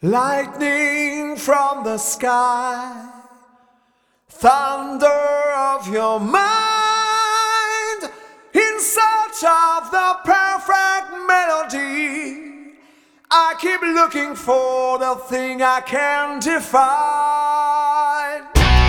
Lightning from the sky, thunder of your mind, in search of the perfect melody. I keep looking for the thing I can't define.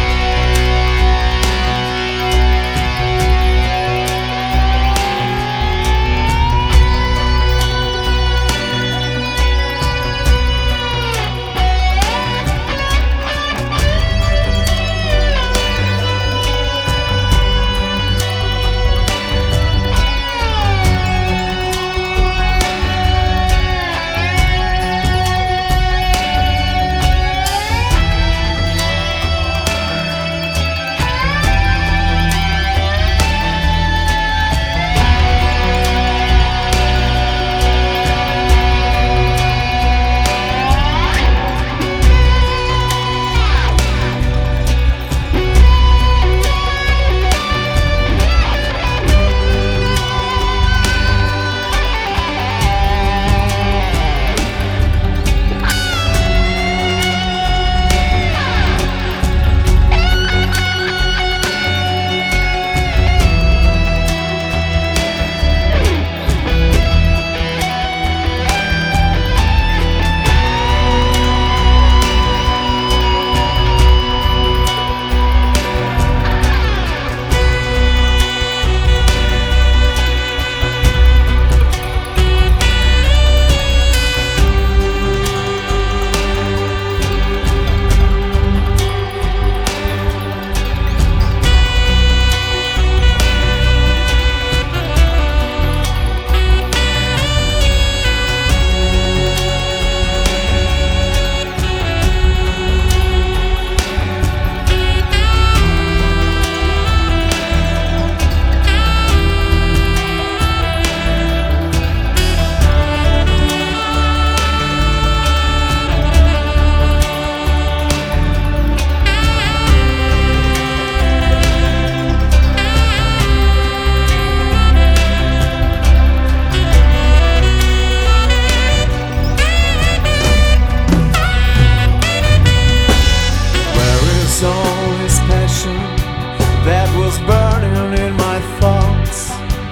That was burning in my thoughts.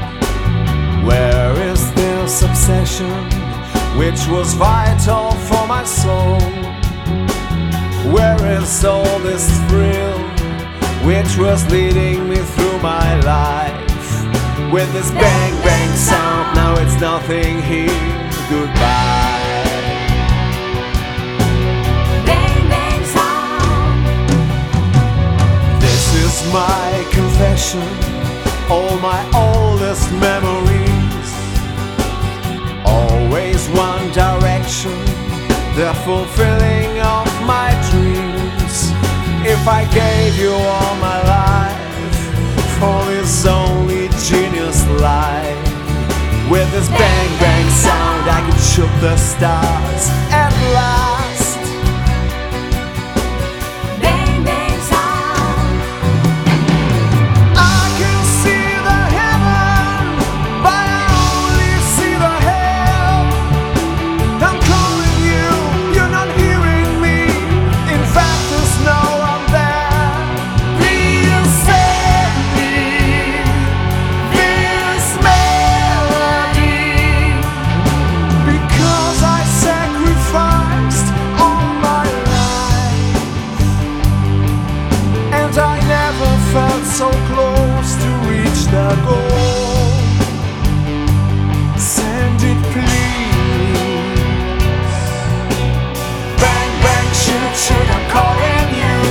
Where is this obsession which was vital for my soul? Where is all this thrill which was leading me through my life? With this bang bang sound, now it's nothing here. Goodbye. My confession, all my oldest memories, always one direction, the fulfilling of my dreams. If I gave you all my life for this only genius life, with this bang bang sound I could shoot the stars at last. So close to reach the goal. Send it please. Bang bang shoot shoot, I'm calling you.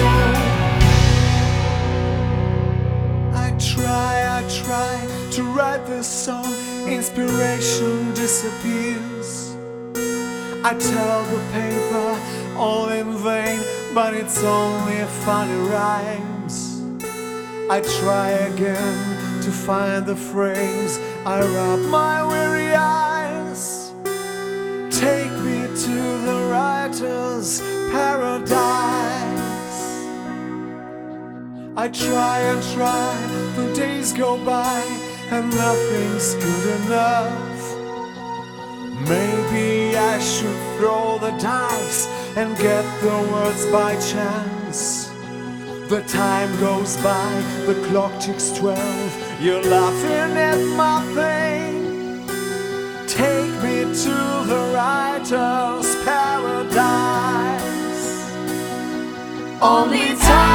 I try to write this song. Inspiration disappears. I tell the paper all in vain, but it's only funny rhymes. I try again to find the phrase. I rub my weary eyes. Take me to the writer's paradise. I try and try, the days go by and nothing's good enough. Maybe I should throw the dice and get the words by chance. The time goes by, the clock ticks 12. You're laughing at my pain. Take me to the writer's paradise. Only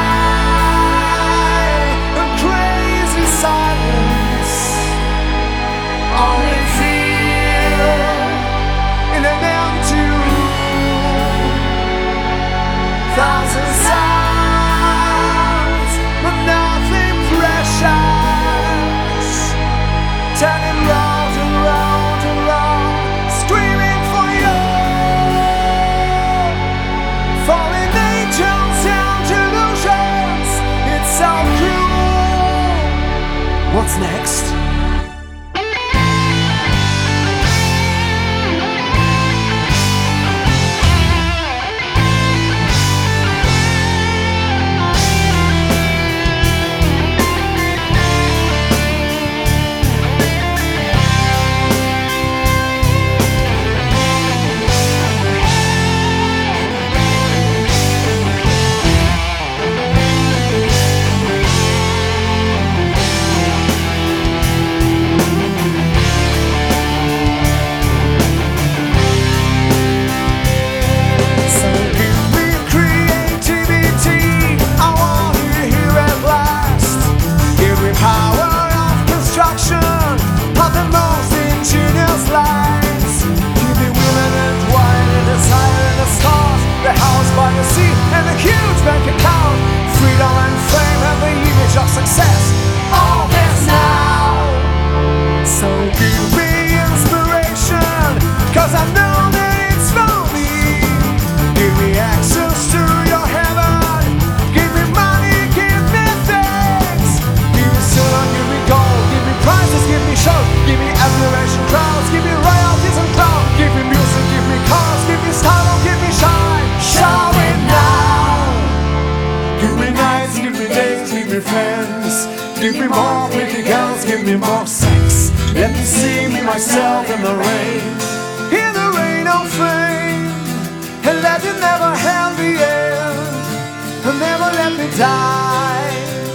time and crazy silence. Only fear in an empty room. Thousand sounds, but nothing precious. Turning round and round and round, screaming for you. Falling angels and delusions, it's so cruel. What's next? The house by the sea and a huge bank account. Freedom and fame and the image of success. All this now. So give me inspiration, cause I know that it's for me. Give me access to your heaven. Give me money, give me things. Give me silver, give me gold. Give me prizes, give me shows. Give me admiration crowds. Give me royalties and clout. Give me music, give me cars. Give me style, give me shine. Show it now. Give me nights, give me days, give me friends. Give me more pretty girls, give me more sex. Let me see me, myself in the rain. In the rain of fame. And let it never have the end. And never let me die.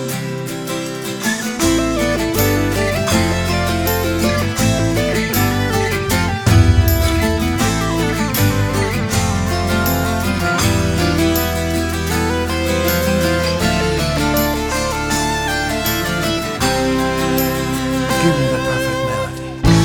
Give me the perfect melody.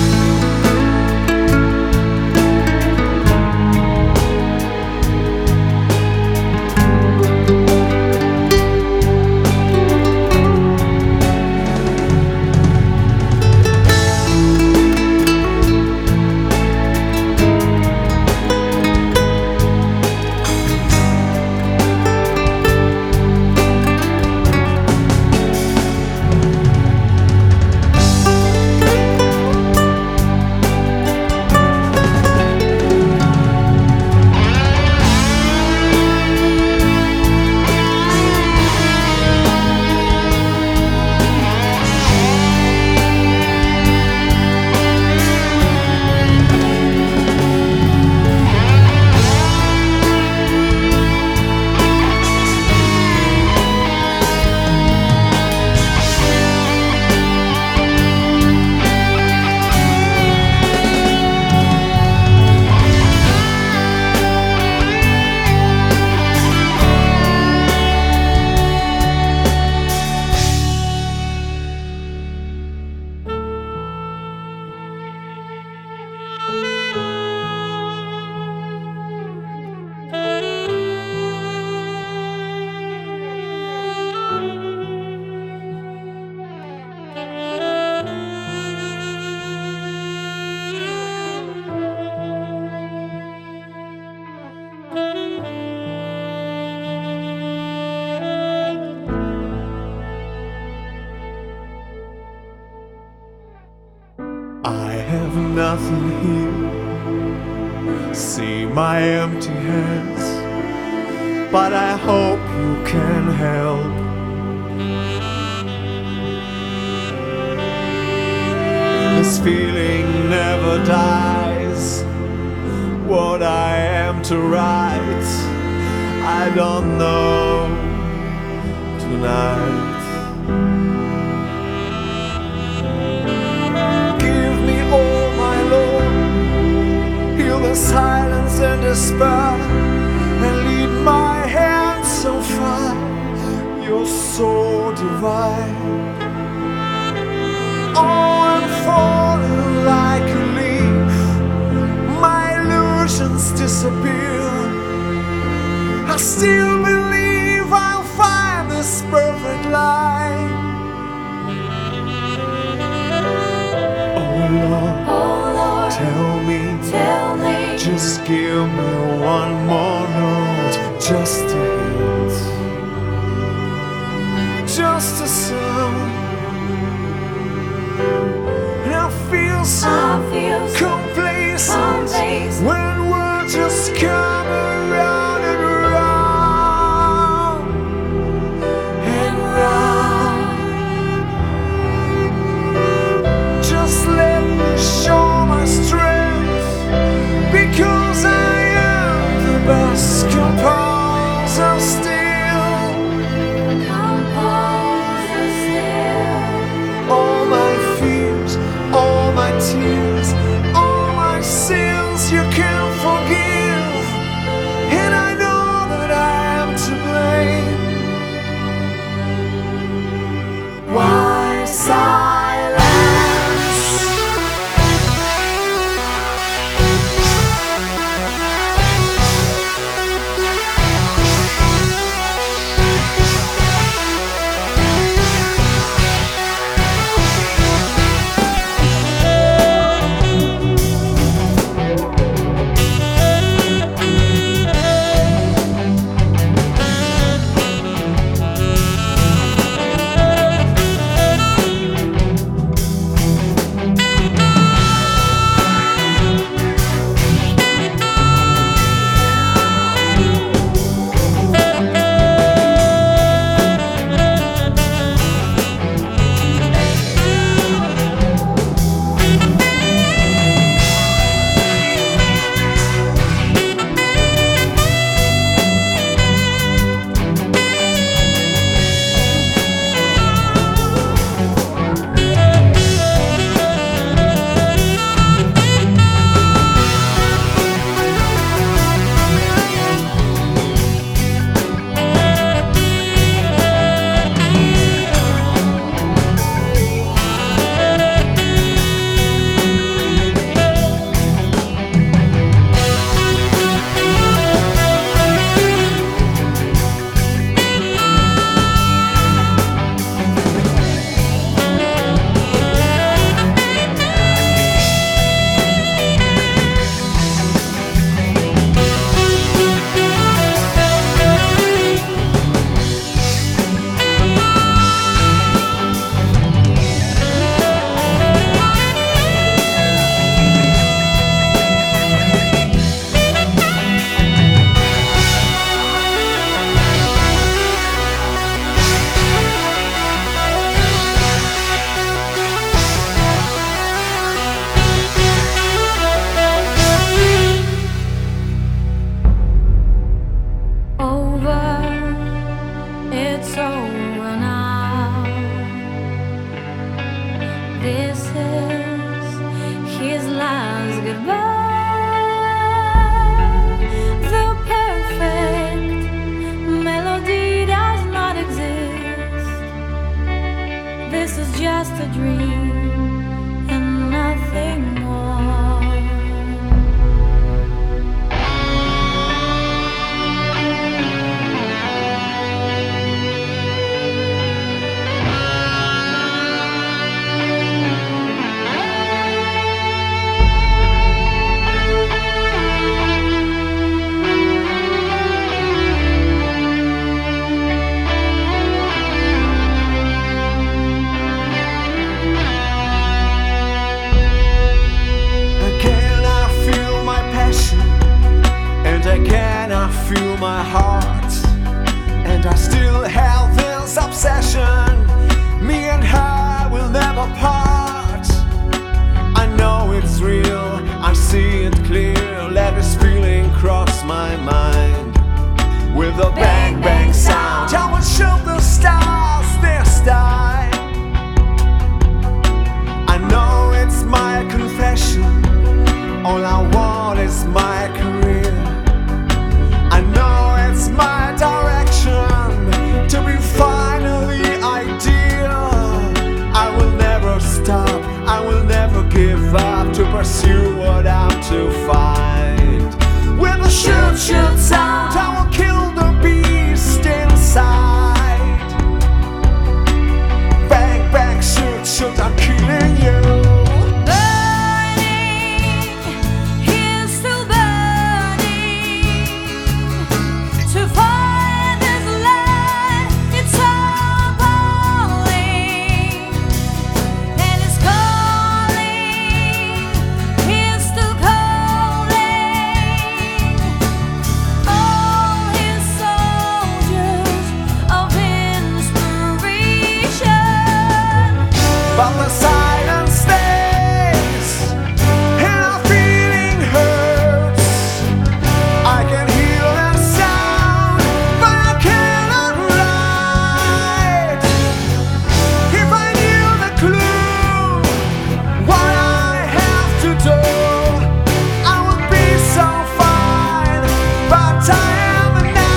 I have nothing here. See my empty hands, but I hope you can help. This feeling never dies. what I am to write. I don't know tonight. Give me all, my Lord, heal the silence and despair, and lead my hand so far. You're so divine. Oh, I'm falling like a leaf, my illusions disappear. I still believe I'll find this perfect line. Oh Lord, tell me, just give me one more note, just a hint, just a sound. And I feel so complacent when words just come around and round and round. Just let me show my strength, because I am the best composer still. All my fears, all my tears, all my sins you can forgive, and I know that I am to blame. Why silence? This is his last goodbye. The perfect melody does not exist. This is just a dream and nothing more. Again I feel my heart, and I still have this obsession. Me and her will never part. I know know it's real, I see it clear. Let this feeling cross my mind. With a bang bang sound, I will show the stars their style. I know it's my confession, all I want is my career. I know it's my direction, to be finally ideal. I will never stop, I will never give up, to pursue what I'm to find. With a shoot shoot sound, I will kill the beast inside. Bang bang shoot shoot, I'm killing you. But the silence stays, and our feeling hurts. I can hear the sound, but I cannot write. If I knew the clue, what I have to do, I would be so fine, but I am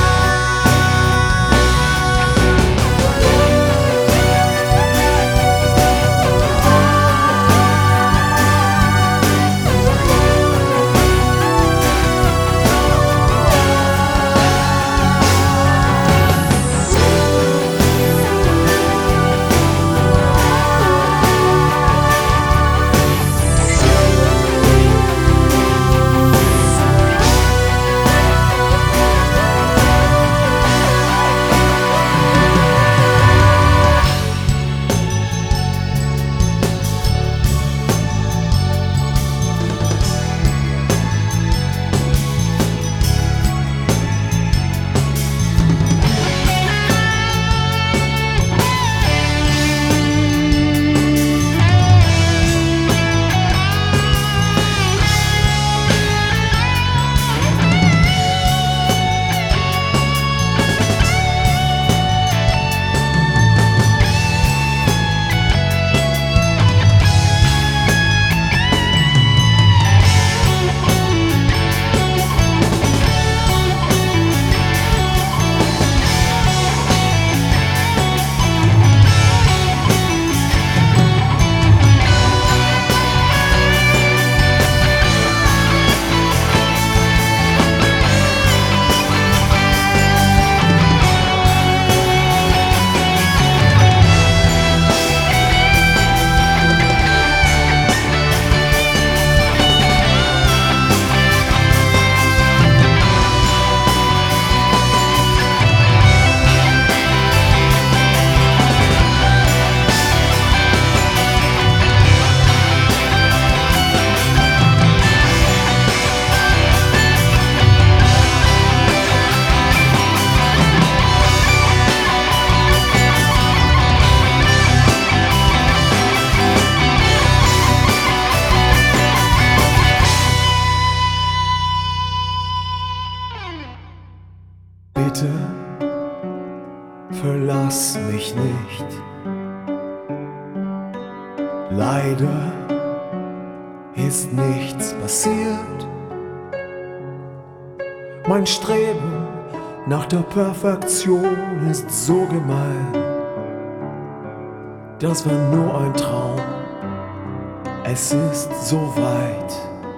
Bitte verlass mich nicht. Leider ist nichts passiert. Mein Streben nach der Perfektion ist so gemein. Das war nur ein Traum, es ist so weit.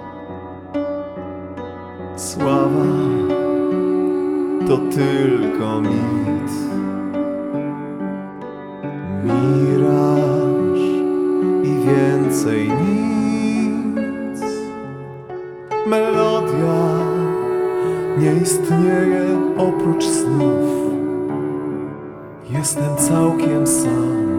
Sława to tylko mit. Miraż i więcej nic. Melodia nie istnieje oprócz snów. Jestem całkiem sam.